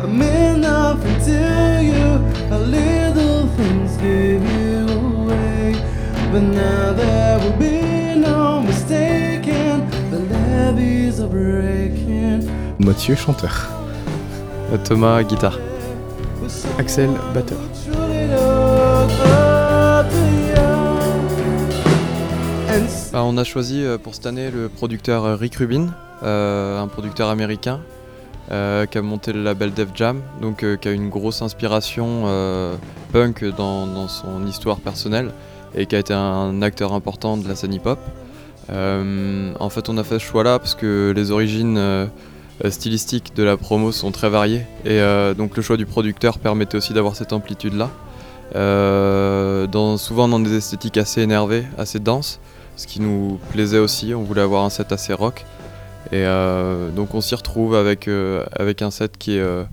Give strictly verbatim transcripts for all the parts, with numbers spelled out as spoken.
I meant nothing to you. A little things give you away, but now there will be no mistaking. The levees are breaking. Mathieu, chanteur. Thomas, guitare. Axel, batteur. Bah, on a choisi euh, pour cette année le producteur euh, Rick Rubin, euh, un producteur américain euh, qui a monté le label Def Jam, donc euh, qui a une grosse inspiration euh, punk dans, dans son histoire personnelle et qui a été un, un acteur important de la scène hip-hop. Euh, en fait, on a fait ce choix-là parce que les origines euh, stylistiques de la promo sont très variées et euh, donc le choix du producteur permettait aussi d'avoir cette amplitude-là, euh, dans, souvent dans des esthétiques assez énervées, assez denses. Ce qui nous plaisait aussi, on voulait avoir un set assez rock et euh, donc on s'y retrouve avec, euh, avec un set qui est euh,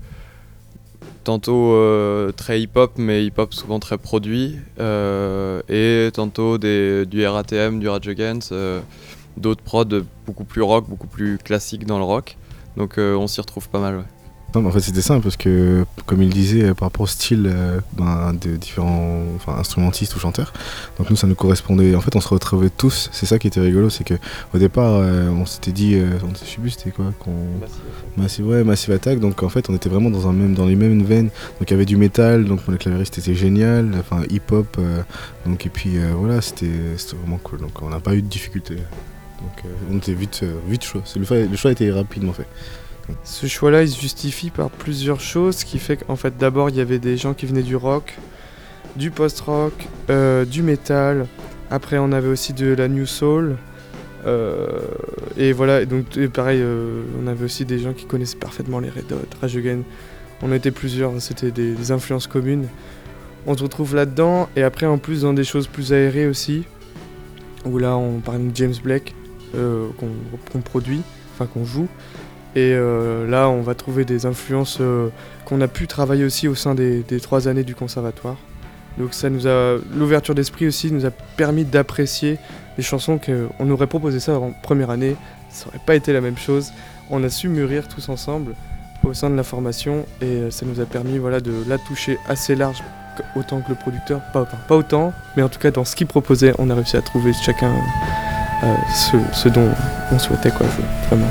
tantôt euh, très hip-hop mais hip-hop souvent très produit euh, et tantôt des, du R A T M, du Rage Against, euh, d'autres prods beaucoup plus rock, beaucoup plus classiques dans le rock, donc euh, on s'y retrouve pas mal. Ouais. Non, mais en fait c'était simple parce que comme il disait par rapport au style euh, ben, de différents enfin, instrumentistes ou chanteurs, donc nous ça nous correspondait, en fait on se retrouvait tous, c'est ça qui était rigolo, c'est que au départ euh, on s'était dit, euh, on, je sais plus c'était quoi qu'on... Massive, ouais, Massive Attack, donc en fait on était vraiment dans, un même, dans les mêmes veines, donc il y avait du métal, donc pour les claviéristes c'était génial, enfin hip-hop, euh, donc et puis euh, voilà c'était, c'était vraiment cool, donc on n'a pas eu de difficulté, donc euh, on était vite, euh, vite chaud, le choix, le choix a été rapidement fait. Ce choix-là, il se justifie par plusieurs choses, ce qui fait qu'en fait, d'abord, il y avait des gens qui venaient du rock, du post-rock, euh, du métal. Après, on avait aussi de la new soul. Euh, et voilà, et donc et pareil, euh, on avait aussi des gens qui connaissaient parfaitement les Red Hot, Rage Against. On était plusieurs, c'était des, des influences communes. On se retrouve là-dedans, et après, en plus, dans des choses plus aérées aussi, où là, on parle de James Blake, euh, qu'on, qu'on produit, enfin qu'on joue. Et euh, là, on va trouver des influences euh, qu'on a pu travailler aussi au sein des, des trois années du conservatoire. Donc ça nous a, l'ouverture d'esprit aussi nous a permis d'apprécier des chansons qu'on aurait proposé ça en première année, ça n'aurait pas été la même chose. On a su mûrir tous ensemble au sein de la formation et ça nous a permis voilà, de la toucher assez large, autant que le producteur, pas, enfin, pas autant, mais en tout cas dans ce qu'il proposait, on a réussi à trouver chacun euh, ce, ce dont on souhaitait quoi, vraiment.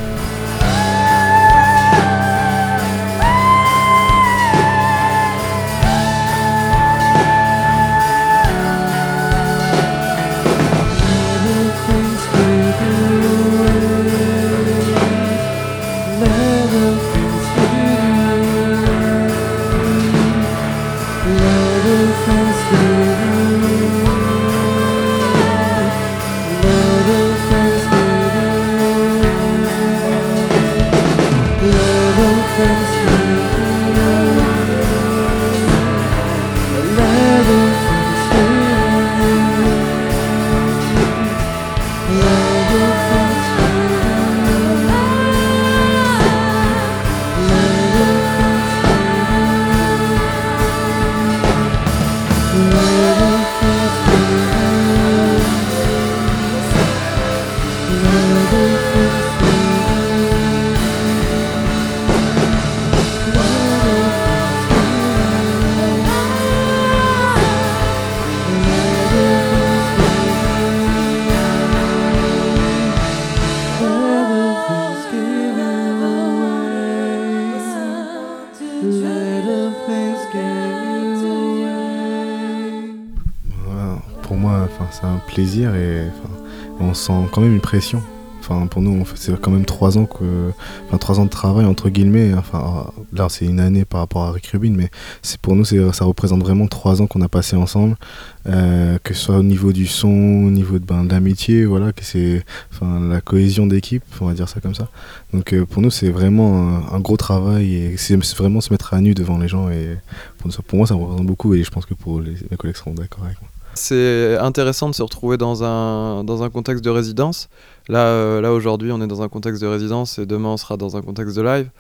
Pour moi, enfin, c'est un plaisir et enfin, on sent quand même une pression. Enfin, pour nous, c'est quand même trois ans que, enfin, trois ans de travail entre guillemets. Enfin, là, c'est une année par rapport à Rick Rubin, mais c'est pour nous, c'est, ça représente vraiment trois ans qu'on a passé ensemble, euh, que ce soit au niveau du son, au niveau de, ben, de l'amitié, voilà, que c'est, enfin, la cohésion d'équipe, on va dire ça comme ça. Donc, euh, pour nous, c'est vraiment un, un gros travail et c'est, c'est vraiment se mettre à nu devant les gens. Et pour, pour moi, ça représente beaucoup et je pense que pour les, mes collègues seront d'accord avec moi. C'est intéressant de se retrouver dans un, dans un contexte de résidence. Là, euh, là aujourd'hui, on est dans un contexte de résidence et demain, on sera dans un contexte de live.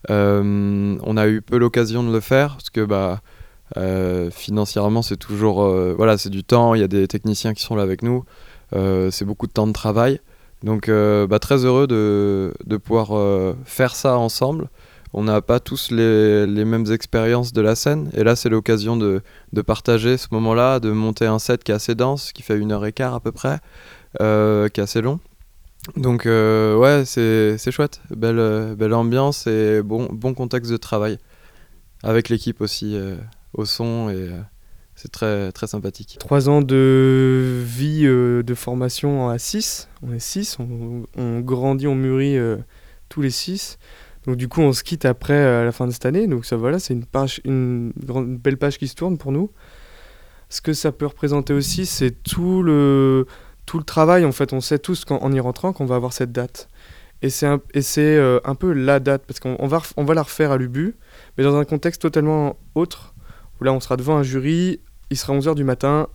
Euh, on a eu peu l'occasion de le faire parce que bah, euh, financièrement, c'est toujours euh, voilà, c'est du temps. Il y a des techniciens qui sont là avec nous. Euh, c'est beaucoup de temps de travail. Donc, euh, bah, très heureux de, de pouvoir euh, faire ça ensemble. on n'a pas tous les, les mêmes expériences de la scène. Et là, c'est l'occasion de, de partager ce moment-là, de monter un set qui est assez dense, qui fait une heure et quart à peu près, euh, qui est assez long. Donc euh, ouais, c'est, c'est chouette. Belle, belle ambiance et bon, bon contexte de travail. Avec l'équipe aussi, euh, au son, et euh, c'est très, très sympathique. Trois ans de vie euh, de formation à six. On est six, on, on grandit, on mûrit euh, tous les six. Donc du coup, on se quitte après à la fin de cette année. Donc ça, voilà, c'est une, page, une, grande, une belle page qui se tourne pour nous. Ce que ça peut représenter aussi, c'est tout le... tout le travail, en fait. On sait tous quand, en y rentrant qu'on va avoir cette date. Et c'est un, et c'est, euh, un peu la date, parce qu'on on va, on va la refaire à l'U B U, mais dans un contexte totalement autre, où là on sera devant un jury, il sera onze heures du matin,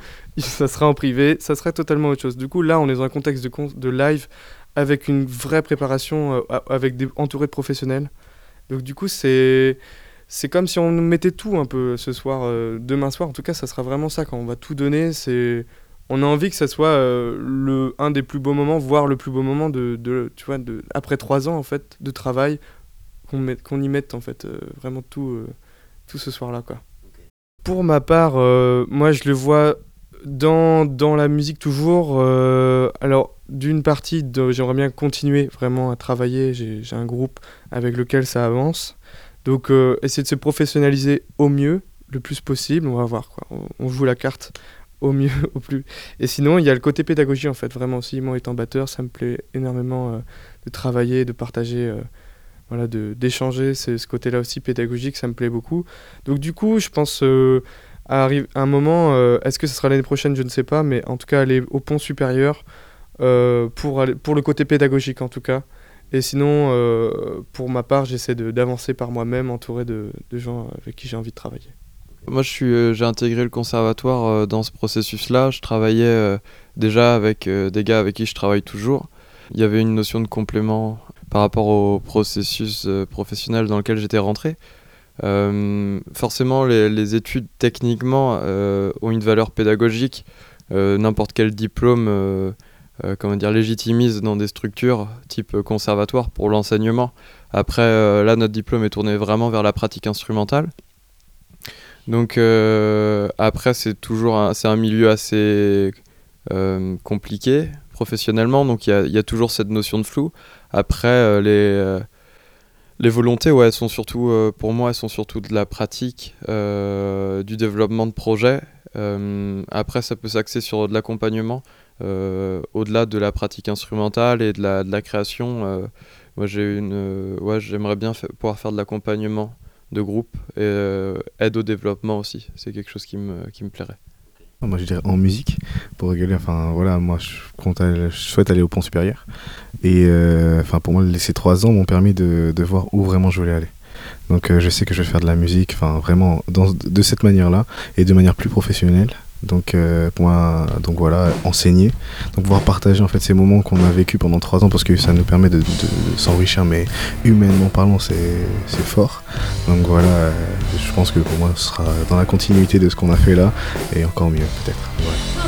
ça sera en privé, ça serait totalement autre chose. Du coup, là on est dans un contexte de, con- de live, avec une vraie préparation, euh, avec des, entouré de professionnels. Donc du coup, c'est... C'est comme si on mettait tout un peu ce soir, euh, demain soir. En tout cas, ça sera vraiment ça, quand on va tout donner, c'est... On a envie que ça soit euh, le, un des plus beaux moments, voire le plus beau moment de, de, tu vois, de, après trois ans en fait, de travail, qu'on, met, qu'on y mette en fait, euh, vraiment tout, euh, tout ce soir-là, quoi. Okay. Pour ma part, euh, moi je le vois dans, dans la musique toujours. Euh, alors d'une partie, de, j'aimerais bien continuer vraiment à travailler, j'ai, j'ai un groupe avec lequel ça avance. Donc euh, essayer de se professionnaliser au mieux, le plus possible, on va voir, quoi. On, on joue la carte au mieux, au plus. Et sinon, il y a le côté pédagogie, en fait, vraiment aussi. Moi, étant batteur, ça me plaît énormément euh, de travailler, de partager, euh, voilà, de, d'échanger. C'est, ce côté-là aussi pédagogique, ça me plaît beaucoup. Donc, du coup, je pense euh, à, arri- à un moment, euh, est-ce que ce sera l'année prochaine, je ne sais pas, mais en tout cas, aller au pont supérieur euh, pour, aller, pour le côté pédagogique, en tout cas. Et sinon, euh, pour ma part, j'essaie de, d'avancer par moi-même, entouré de, de gens avec qui j'ai envie de travailler. Moi, je suis, euh, j'ai intégré le conservatoire euh, dans ce processus-là. Je travaillais euh, déjà avec euh, des gars avec qui je travaille toujours. Il y avait une notion de complément par rapport au processus euh, professionnel dans lequel j'étais rentré. Euh, forcément, les, les études, techniquement, euh, ont une valeur pédagogique. Euh, n'importe quel diplôme euh, euh, comment dire, légitimise dans des structures type conservatoire pour l'enseignement. Après, euh, là, notre diplôme est tourné vraiment vers la pratique instrumentale. Donc euh, après, c'est toujours un, c'est un milieu assez euh, compliqué professionnellement, donc il y, y a toujours cette notion de flou. Après, euh, les, euh, les volontés, ouais, elles sont surtout, euh, pour moi, elles sont surtout de la pratique, euh, du développement de projets. Euh, après, ça peut s'axer sur de l'accompagnement, euh, au-delà de la pratique instrumentale et de la, de la création. Euh, moi, j'ai une, euh, ouais, j'aimerais bien fa- pouvoir faire de l'accompagnement de groupe et euh, aide au développement aussi, c'est quelque chose qui me, qui me plairait. Moi je dirais en musique, pour rigoler, enfin voilà, moi je, compte aller, je souhaite aller au pont supérieur et euh, enfin pour moi ces trois ans m'ont permis de, de voir où vraiment je voulais aller. Donc euh, je sais que je vais faire de la musique, enfin vraiment dans, de cette manière-là et de manière plus professionnelle. Donc euh, pour moi, donc voilà, enseigner, donc pouvoir partager en fait ces moments qu'on a vécu pendant trois ans parce que ça nous permet de, de, de s'enrichir, mais humainement parlant c'est, c'est fort. Donc voilà, euh, je pense que pour moi ce sera dans la continuité de ce qu'on a fait là et encore mieux peut-être. Voilà.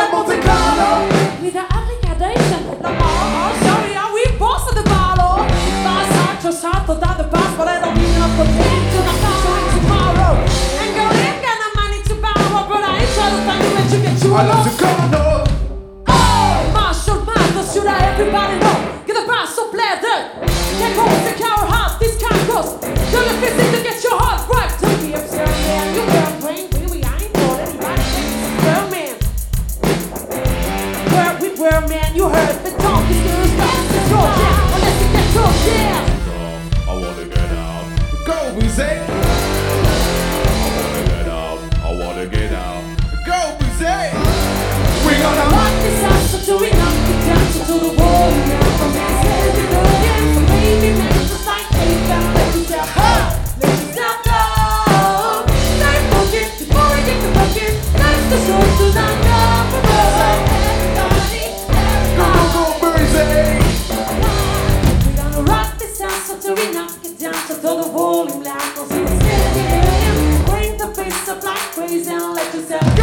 a Monte Carlo. With the application, la mano, sorry, are we boss of the bottle? My side to side, to the past, but I don't need enough for to the future tomorrow. And go in, got no money to borrow, but I ain't trying to find you when you get too I love alone. to Carlo. Oh, Marshall Mathers, should I everybody know? Get the bass so play dirt. Can't go to our house, this kind goes. Do your fist to get your heart right. Don't be upset, man. You can't bring me, we ain't told anybody. Well, man. Where we were, man, you heard the talk is good stuff. Let's go, yeah. Unless you get so yeah. I wanna get out. Go, Boozy. I wanna get out. I wanna get out. Go, Boozy. We gonna Rock this house so to we knock it down so to the wall. Now from this head to the again. So baby, man, just like they found. Let yourself go. Let yourself go. Stay focused before we get the bucket. That's the show to the number. Everybody, go, go, Boozy. we gonna rock this house so to we knock it down so to the volume loud. Cause it's head to the again. Bring the bass up like crazy and let yourself go.